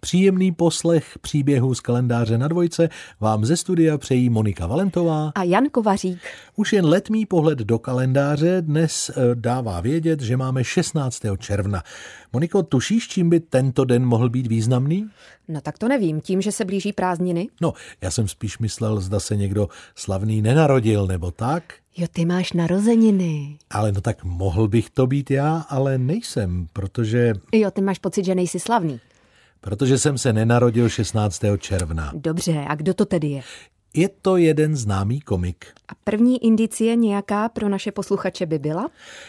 Příjemný poslech příběhů z kalendáře na dvojce vám ze studia přejí Monika Valentová a Jan Kovařík. Už jen letmý pohled do kalendáře dnes dává vědět, že máme 16. června. Moniko, tušíš, čím by tento den mohl být významný? No tak to nevím, tím, že se blíží prázdniny? No, já jsem spíš myslel, zda se někdo slavný nenarodil, nebo tak. Jo, ty máš narozeniny. Ale no tak mohl bych to být já, ale nejsem, protože... Jo, ty máš pocit, že nejsi slavný. Protože jsem se nenarodil 16. června. Dobře, a kdo to tedy je? Je to jeden známý komik. A první indicie nějaká pro naše posluchače by byla?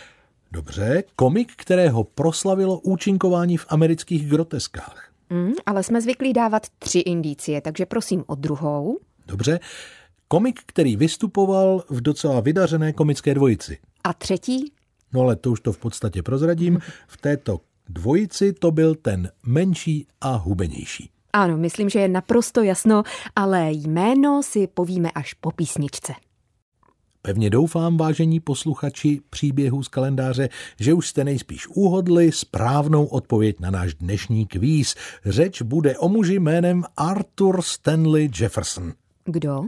Dobře, komik, kterého proslavilo účinkování v amerických groteskách. Ale jsme zvyklí dávat 3 indicie, takže prosím o druhou. Dobře, komik, který vystupoval v docela vydařené komické dvojici. A třetí? No ale to už to v podstatě prozradím. V této dvojici to byl ten menší a hubenější. Ano, myslím, že je naprosto jasno, ale jméno si povíme až po písničce. Pevně doufám, vážení posluchači příběhů z kalendáře, že už jste nejspíš uhodli správnou odpověď na náš dnešní kvíz. Řeč bude o muži jménem Arthur Stanley Jefferson. Kdo?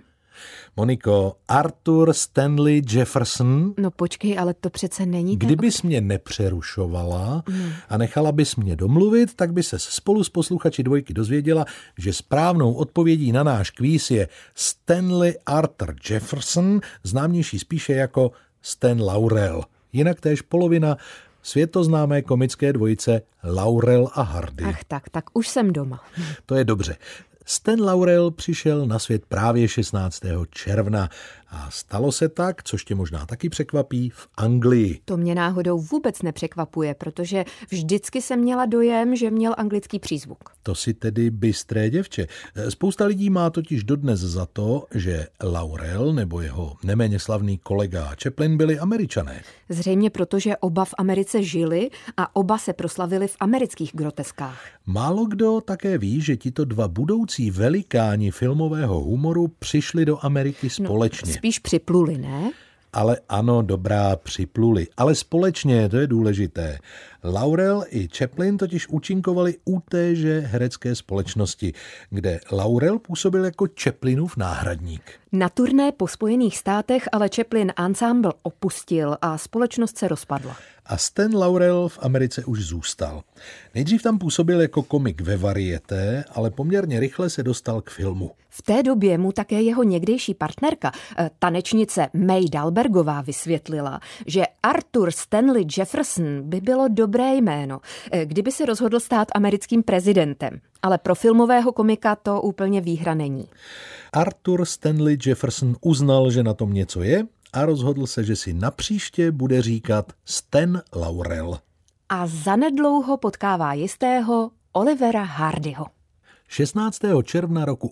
Moniko, Arthur Stanley Jefferson. No počkej, ale to přece není ten... Kdybys mě nepřerušovala a nechala bys mě domluvit, tak by se spolu s posluchači dvojky dozvěděla, že správnou odpovědí na náš kvíz je Stanley Arthur Jefferson, známější spíše jako Stan Laurel. Jinak též polovina světoznámé komické dvojice Laurel a Hardy. Ach tak už jsem doma. To je dobře. Stan Laurel přišel na svět právě 16. června a stalo se tak, což tě možná taky překvapí, v Anglii. To mě náhodou vůbec nepřekvapuje, protože vždycky jsem měla dojem, že měl anglický přízvuk. To si tedy bystré děvče. Spousta lidí má totiž dodnes za to, že Laurel nebo jeho neméně slavný kolega Chaplin byli Američané. Zřejmě protože oba v Americe žili a oba se proslavili v amerických groteskách. Málo kdo také ví, že tito dva budoucí velikáni filmového humoru přišli do Ameriky společně. Spíš připluli, ne? Ale ano, dobrá, připluli. Ale společně, to je důležité. Laurel i Chaplin totiž účinkovali u téže herecké společnosti, kde Laurel působil jako Chaplinův náhradník. Na turné po Spojených státech ale Chaplin ensemble opustil a společnost se rozpadla. A Stan Laurel v Americe už zůstal. Nejdřív tam působil jako komik ve varieté, ale poměrně rychle se dostal k filmu. V té době mu také jeho někdejší partnerka, tanečnice May Dalbergová, vysvětlila, že Arthur Stanley Jefferson by bylo dobré jméno, kdyby se rozhodl stát americkým prezidentem. Ale pro filmového komika to úplně výhra není. Arthur Stanley Jefferson uznal, že na tom něco je, a rozhodl se, že si napříště bude říkat Stan Laurel. A zanedlouho potkává jistého Olivera Hardyho. 16. června roku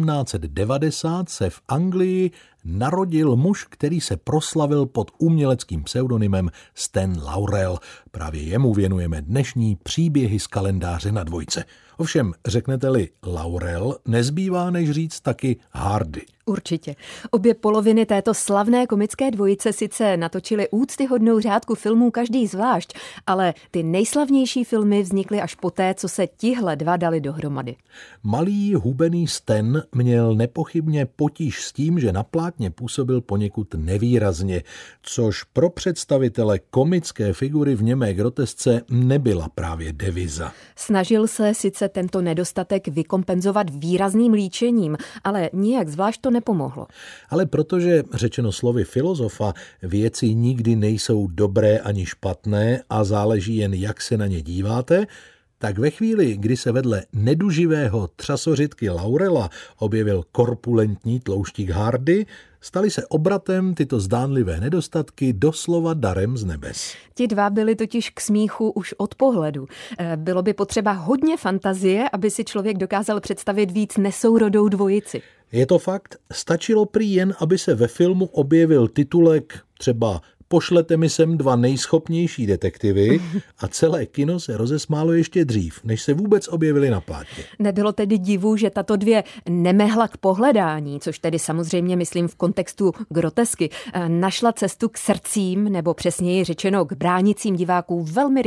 1890 se v Anglii narodil muž, který se proslavil pod uměleckým pseudonymem Stan Laurel. Právě jemu věnujeme dnešní příběhy z kalendáře na dvojce. Ovšem, řeknete-li Laurel, nezbývá než říct taky Hardy. Určitě. Obě poloviny této slavné komické dvojice sice natočily úctyhodnou řádku filmů každý zvlášť, ale ty nejslavnější filmy vznikly až poté, co se tihle dva dali dohromady. Malý hubený Stan měl nepochybně potíž s tím, že na plátně působil poněkud nevýrazně, což pro představitele komické figury v němé grotesce nebyla právě deviza. Snažil se sice tento nedostatek vykompenzovat výrazným líčením, ale nijak zvlášť to nepomohlo. Ale protože, řečeno slovy filozofa, věci nikdy nejsou dobré ani špatné a záleží jen, jak se na ně díváte, tak ve chvíli, kdy se vedle neduživého třasořidky Laurela objevil korpulentní tlouštík Hardy, staly se obratem tyto zdánlivé nedostatky doslova darem z nebes. Ti dva byli totiž k smíchu už od pohledu. Bylo by potřeba hodně fantazie, aby si člověk dokázal představit víc nesourodou dvojici. Je to fakt, stačilo prý jen, aby se ve filmu objevil titulek třeba Pošlete mi sem 2 nejschopnější detektivy a celé kino se rozesmálo ještě dřív, než se vůbec objevili na plátně. Nebylo tedy divu, že tato dvě nemehla k pohledání, což tedy samozřejmě myslím v kontextu grotesky, našla cestu k srdcím, nebo přesněji řečeno k bránicím diváků velmi rychle.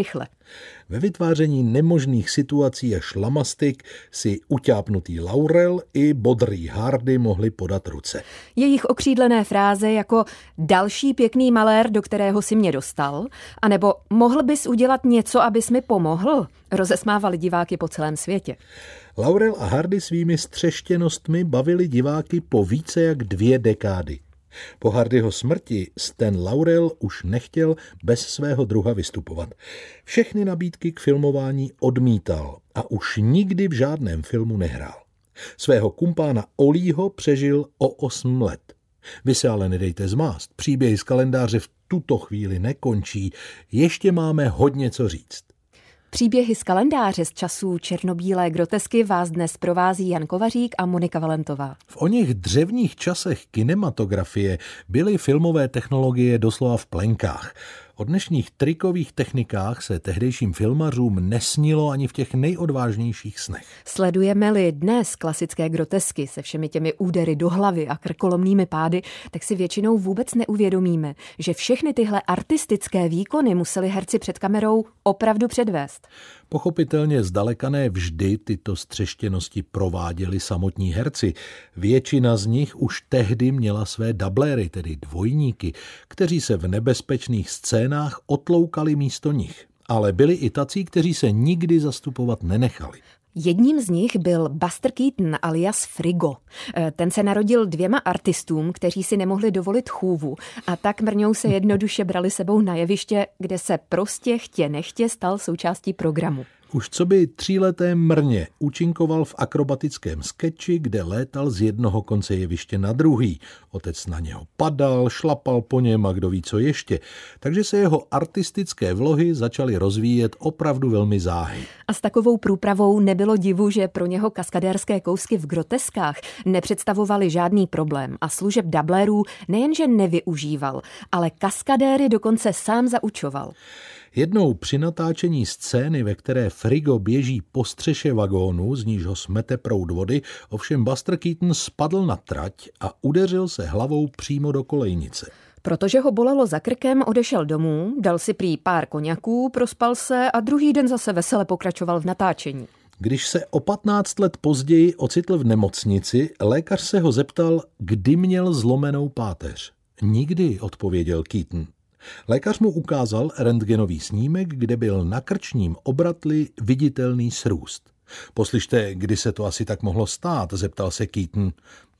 Ve vytváření nemožných situací a šlamastik si utápnutý Laurel i bodrý Hardy mohli podat ruce. Jejich okřídlené fráze jako další pěkný malér, do kterého si mě dostal, anebo mohl bys udělat něco, abys mi pomohl, rozesmávali diváky po celém světě. Laurel a Hardy svými střeštěnostmi bavili diváky po více jak 2 dekády. Po Hardyho smrti Stan Laurel už nechtěl bez svého druha vystupovat. Všechny nabídky k filmování odmítal a už nikdy v žádném filmu nehrál. Svého kumpána Ollieho přežil o 8 let. Vy se ale nedejte zmást. Příběhy z kalendáře v tuto chvíli nekončí. Ještě máme hodně co říct. Příběhy z kalendáře z časů černobílé grotesky vás dnes provází Jan Kovařík a Monika Valentová. V oněch dřevních časech kinematografie byly filmové technologie doslova v plenkách. O dnešních trikových technikách se tehdejším filmařům nesnilo ani v těch nejodvážnějších snech. Sledujeme-li dnes klasické grotesky se všemi těmi údery do hlavy a krkolomnými pády, tak si většinou vůbec neuvědomíme, že všechny tyhle artistické výkony museli herci před kamerou opravdu předvést. Pochopitelně zdaleka ne vždy tyto střeštěnosti prováděli samotní herci. Většina z nich už tehdy měla své dubléry, tedy dvojníky, kteří se v nebezpečných scénách otloukali místo nich. Ale byli i tací, kteří se nikdy zastupovat nenechali. Jedním z nich byl Buster Keaton alias Frigo. Ten se narodil 2 artistům, kteří si nemohli dovolit chůvu a tak mrňou se jednoduše brali sebou na jeviště, kde se prostě chtě nechtě stal součástí programu. Už coby 3leté mrně účinkoval v akrobatickém sketchi, kde létal z jednoho konce jeviště na druhý. Otec na něho padal, šlapal po něm a kdo ví co ještě. Takže se jeho artistické vlohy začaly rozvíjet opravdu velmi záhy. A s takovou průpravou nebylo divu, že pro něho kaskadérské kousky v groteskách nepředstavovaly žádný problém a služeb dublérů nejenže nevyužíval, ale kaskadéry dokonce sám zaučoval. Jednou při natáčení scény, ve které Frigo běží po střeše vagónu, z níž ho smete proud vody, ovšem Buster Keaton spadl na trať a udeřil se hlavou přímo do kolejnice. Protože ho bolelo za krkem, odešel domů, dal si prý pár koňaků, prospal se a druhý den zase vesele pokračoval v natáčení. Když se o 15 let později ocitl v nemocnici, lékař se ho zeptal, kdy měl zlomenou páteř. Nikdy, odpověděl Keaton. Lékař mu ukázal rentgenový snímek, kde byl na krčním obratli viditelný srůst. Poslyšte, kdy se to asi tak mohlo stát, zeptal se Keaton.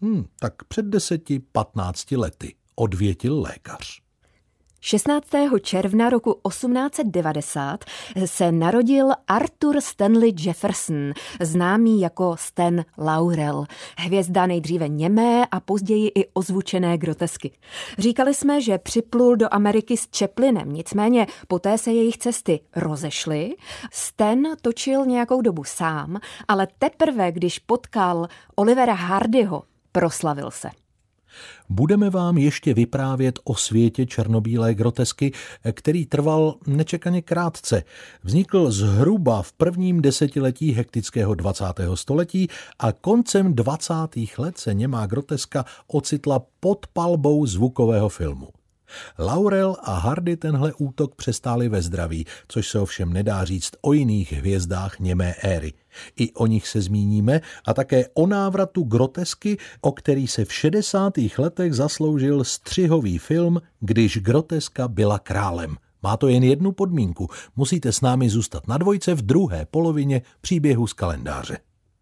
Tak před 10-15 lety, odvětil lékař. 16. června roku 1890 se narodil Arthur Stanley Jefferson, známý jako Stan Laurel, hvězda nejdříve němé a později i ozvučené grotesky. Říkali jsme, že připlul do Ameriky s Chaplinem, nicméně poté se jejich cesty rozešly. Stan točil nějakou dobu sám, ale teprve, když potkal Olivera Hardyho, proslavil se. Budeme vám ještě vyprávět o světě černobílé grotesky, který trval nečekaně krátce. Vznikl zhruba v prvním desetiletí hektického 20. století a koncem 20. let se němá groteska ocitla pod palbou zvukového filmu. Laurel a Hardy tenhle útok přestáli ve zdraví, což se ovšem nedá říct o jiných hvězdách němé éry. I o nich se zmíníme a také o návratu grotesky, o který se v 60. letech zasloužil střihový film Když groteska byla králem. Má to jen jednu podmínku, musíte s námi zůstat na dvojce v druhé polovině příběhu z kalendáře.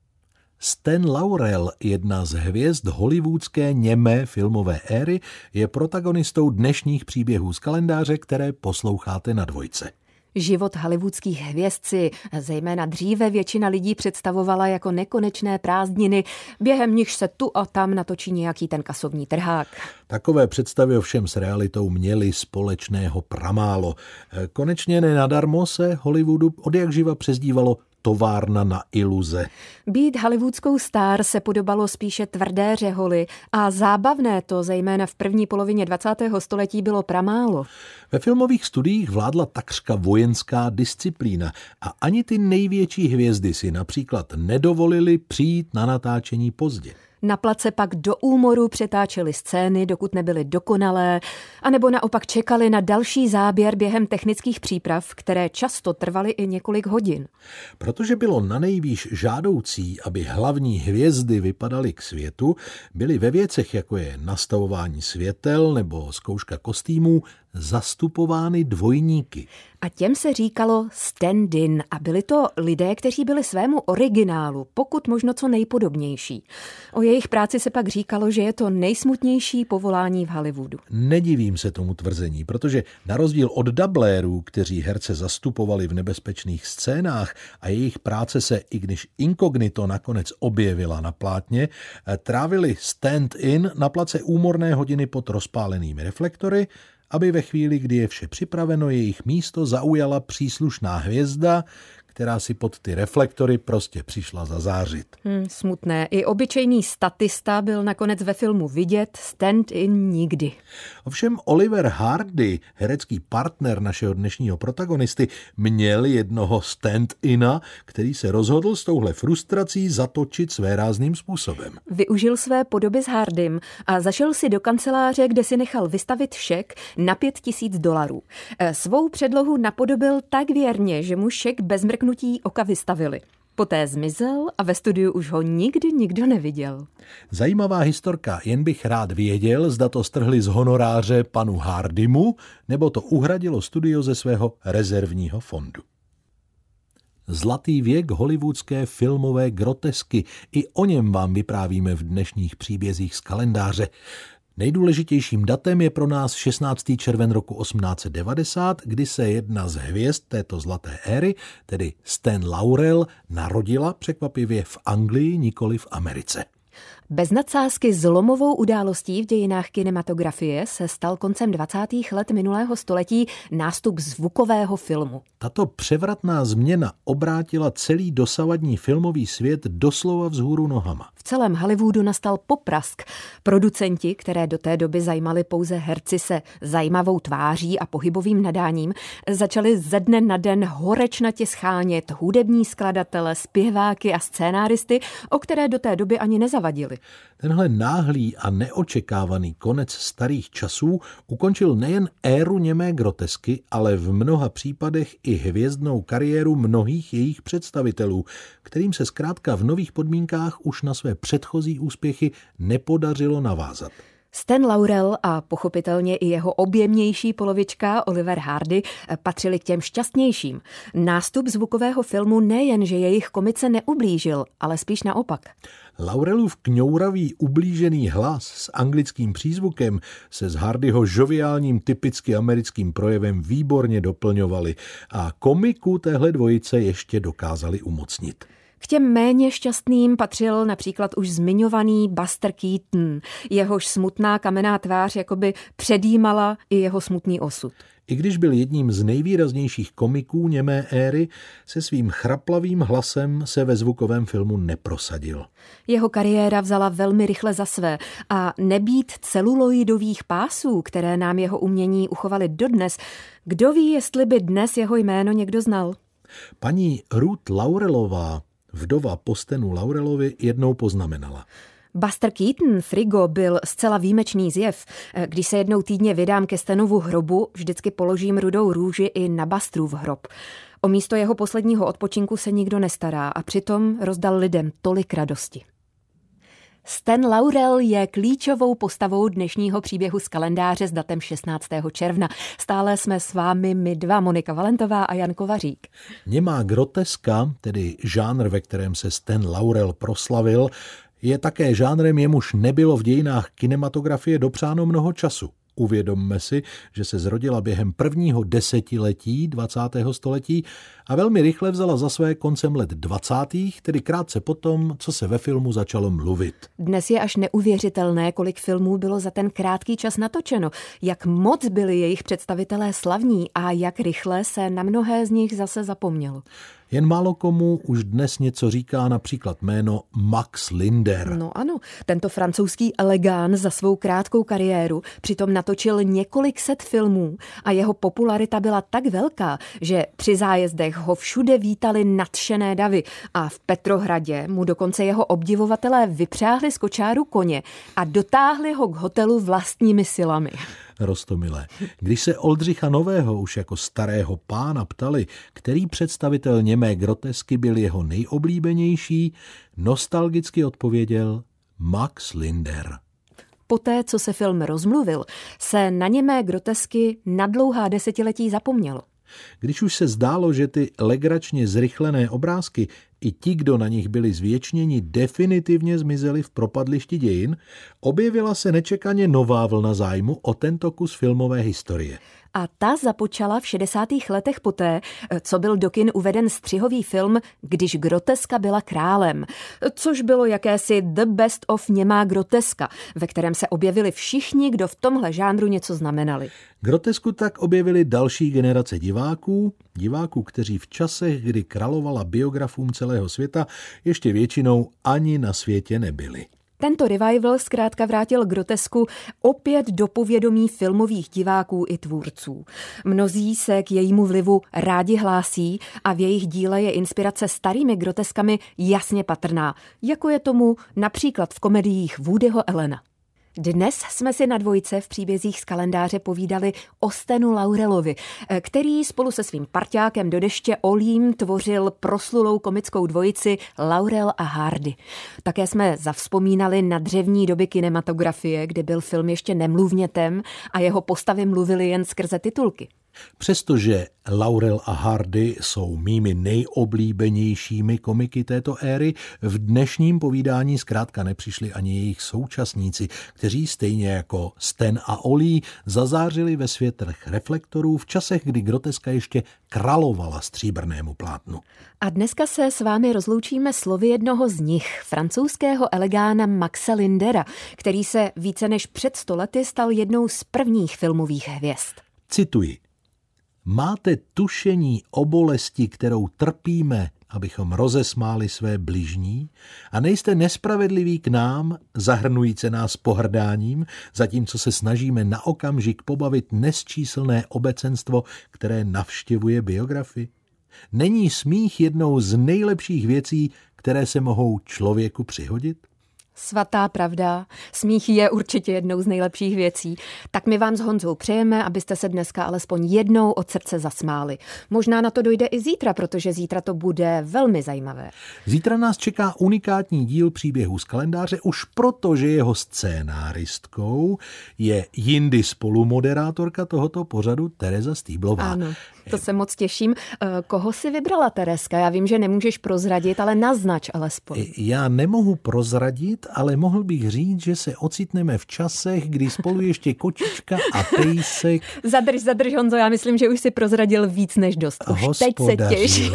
Stan Laurel, jedna z hvězd hollywoodské němé filmové éry, je protagonistou dnešních příběhů z kalendáře, které posloucháte na dvojce. Život hollywoodských hvězd si zejména dříve většina lidí představovala jako nekonečné prázdniny, během nichž se tu a tam natočí nějaký ten kasovní trhák. Takové představy ovšem s realitou měly společného pramálo. Konečně nenadarmo se Hollywoodu odjakživa přezdívalo továrna na iluze. Být hollywoodskou star se podobalo spíše tvrdé řeholi a zábavné to zejména v první polovině 20. století bylo pramálo. Ve filmových studiích vládla takřka vojenská disciplína a ani ty největší hvězdy si například nedovolili přijít na natáčení pozdě. Na place pak do úmoru přetáčeli scény, dokud nebyly dokonalé, anebo naopak čekali na další záběr během technických příprav, které často trvaly i několik hodin. Protože bylo nanejvýš žádoucí, aby hlavní hvězdy vypadaly k světu, byly ve věcech, jako je nastavování světel nebo zkouška kostýmů, zastupovány dvojníky. A těm se říkalo stand-in a byli to lidé, kteří byli svému originálu pokud možno co nejpodobnější. O jejich práci se pak říkalo, že je to nejsmutnější povolání v Hollywoodu. Nedivím se tomu tvrzení, protože na rozdíl od dublérů, kteří herce zastupovali v nebezpečných scénách a jejich práce se, i když inkognito nakonec objevila na plátně, trávili stand-in na place úmorné hodiny pod rozpálenými reflektory, aby ve chvíli, kdy je vše připraveno, jejich místo zaujala příslušná hvězda, která si pod ty reflektory prostě přišla zazářit. Smutné. I obyčejný statista byl nakonec ve filmu vidět, stand-in nikdy. Ovšem Oliver Hardy, herecký partner našeho dnešního protagonisty, měl jednoho stand-ina, který se rozhodl s touhle frustrací zatočit svérázným způsobem. Využil své podoby s Hardym a zašel si do kanceláře, kde si nechal vystavit šek na $5,000. Svou předlohu napodobil tak věrně, že mu šek bez mrknutí oka vystavili. Poté zmizel a ve studiu už ho nikdy nikdo neviděl. Zajímavá historka, jen bych rád věděl, zda to strhli z honoráře panu Hardymu, nebo to uhradilo studio ze svého rezervního fondu. Zlatý věk hollywoodské filmové grotesky. I o něm vám vyprávíme v dnešních příbězích z kalendáře. Nejdůležitějším datem je pro nás 16. červen roku 1890, kdy se jedna z hvězd této zlaté éry, tedy Stan Laurel, narodila překvapivě v Anglii, nikoli v Americe. Bez nadsázky zlomovou událostí v dějinách kinematografie se stal koncem 20. let minulého století nástup zvukového filmu. Tato převratná změna obrátila celý dosavadní filmový svět doslova vzhůru nohama. V celém Hollywoodu nastal poprask. Producenti, které do té doby zajímali pouze herci se zajímavou tváří a pohybovým nadáním, začali ze dne na den horečnatě schánět hudební skladatele, zpěváky a scénáristy, o které do té doby ani nezavadili. Tenhle náhlý a neočekávaný konec starých časů ukončil nejen éru němé grotesky, ale v mnoha případech i hvězdnou kariéru mnohých jejich představitelů, kterým se zkrátka v nových podmínkách už na své předchozí úspěchy nepodařilo navázat. Stan Laurel a pochopitelně i jeho objemnější polovička Oliver Hardy patřili k těm šťastnějším. Nástup zvukového filmu nejen, že jejich komice neublížil, ale spíš naopak. Laurelův kňouravý ublížený hlas s anglickým přízvukem se s Hardyho žoviálním typicky americkým projevem výborně doplňovali a komiku téhle dvojice ještě dokázali umocnit. K těm méně šťastným patřil například už zmiňovaný Buster Keaton. Jehož smutná kamenná tvář jakoby předjímala i jeho smutný osud. I když byl jedním z nejvýraznějších komiků němé éry, se svým chraplavým hlasem se ve zvukovém filmu neprosadil. Jeho kariéra vzala velmi rychle za své a nebýt celuloidových pásů, které nám jeho umění uchovaly dodnes, kdo ví, jestli by dnes jeho jméno někdo znal. Paní Ruth Laurelová, vdova po Stanu Laurelovi, jednou poznamenala: Buster Keaton, Frigo, byl zcela výjimečný zjev. Když se jednou týdně vydám ke Stanovu hrobu, vždycky položím rudou růži i na Busterův hrob. O místo jeho posledního odpočinku se nikdo nestará a přitom rozdal lidem tolik radosti. Stan Laurel je klíčovou postavou dnešního příběhu z kalendáře s datem 16. června. Stále jsme s vámi my dva, Monika Valentová a Jan Kovařík. Němá groteska, tedy žánr, ve kterém se Stan Laurel proslavil, je také žánrem, jemuž nebylo v dějinách kinematografie dopřáno mnoho času. Uvědomme si, že se zrodila během prvního desetiletí 20. století a velmi rychle vzala za své koncem let 20., tedy krátce potom, co se ve filmu začalo mluvit. Dnes je až neuvěřitelné, kolik filmů bylo za ten krátký čas natočeno, jak moc byli jejich představitelé slavní a jak rychle se na mnohé z nich zase zapomnělo. Jen málo komu už dnes něco říká například jméno Max Linder. No ano, tento francouzský elegán za svou krátkou kariéru přitom natočil několik set filmů a jeho popularita byla tak velká, že při zájezdech ho všude vítali nadšené davy a v Petrohradě mu dokonce jeho obdivovatelé vypřáhli z kočáru koně a dotáhli ho k hotelu vlastními silami. Roztomilé. Když se Oldřicha Nového už jako starého pána ptali, který představitel němé grotesky byl jeho nejoblíbenější, nostalgicky odpověděl Max Linder. Poté, co se film rozmluvil, se na němé grotesky na dlouhá desetiletí zapomnělo. Když už se zdálo, že ty legračně zrychlené obrázky i ti, kdo na nich byli zvěčněni, definitivně zmizeli v propadlišti dějin, objevila se nečekaně nová vlna zájmu o tento kus filmové historie. A ta započala v 60. letech poté, co byl do kin uveden střihový film Když groteska byla králem, což bylo jakési the best of němá groteska, ve kterém se objevili všichni, kdo v tomhle žánru něco znamenali. Grotesku tak objevili další generace diváků, kteří v časech, kdy královala biografům celého světa, ještě většinou ani na světě nebyli. Tento revival zkrátka vrátil grotesku opět do povědomí filmových diváků i tvůrců. Mnozí se k jejímu vlivu rádi hlásí a v jejich díle je inspirace starými groteskami jasně patrná, jako je tomu například v komediích Woodyho Allena. Dnes jsme si na dvojce v příbězích z kalendáře povídali o Stenu Laurelovi, který spolu se svým parťákem do deště Olím tvořil proslulou komickou dvojici Laurel a Hardy. Také jsme zavzpomínali na dřevní doby kinematografie, kde byl film ještě nemluvnětem a jeho postavy mluvily jen skrze titulky. Přestože Laurel a Hardy jsou mými nejoblíbenějšími komiky této éry, v dnešním povídání zkrátka nepřišli ani jejich současníci, kteří stejně jako Stan a Ollie zazářili ve světlech reflektorů v časech, kdy groteska ještě královala stříbrnému plátnu. A dneska se s vámi rozloučíme slovy jednoho z nich, francouzského elegána Maxe Lindera, který se více než před 100 lety stal jednou z prvních filmových hvězd. Cituji. Máte tušení o bolesti, kterou trpíme, abychom rozesmáli své bližní, a nejste nespravedliví k nám, zahrnujíce nás pohrdáním, zatímco se snažíme na okamžik pobavit nesčíslné obecenstvo, které navštěvuje biografii? Není smích jednou z nejlepších věcí, které se mohou člověku přihodit? Svatá pravda, smích je určitě jednou z nejlepších věcí. Tak my vám s Honzou přejeme, abyste se dneska alespoň jednou od srdce zasmáli. Možná na to dojde i zítra, protože zítra to bude velmi zajímavé. Zítra nás čeká unikátní díl příběhů z kalendáře, už proto, že jeho scénáristkou je jindy spolumoderátorka tohoto pořadu Tereza Stýblová. Ano, to se moc těším. Koho si vybrala, Tereska? Já vím, že nemůžeš prozradit, ale naznač alespoň. Já nemohu prozradit, ale mohl bych říct, že se ocitneme v časech, kdy spolu ještě kočička a pejsek... Zadrž, Honzo, já myslím, že už si prozradil víc než dost. Už teď se těším.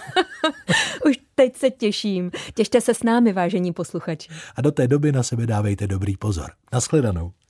Už teď se těším. Těšte se s námi, vážení posluchači. A do té doby na sebe dávejte dobrý pozor. Nashledanou.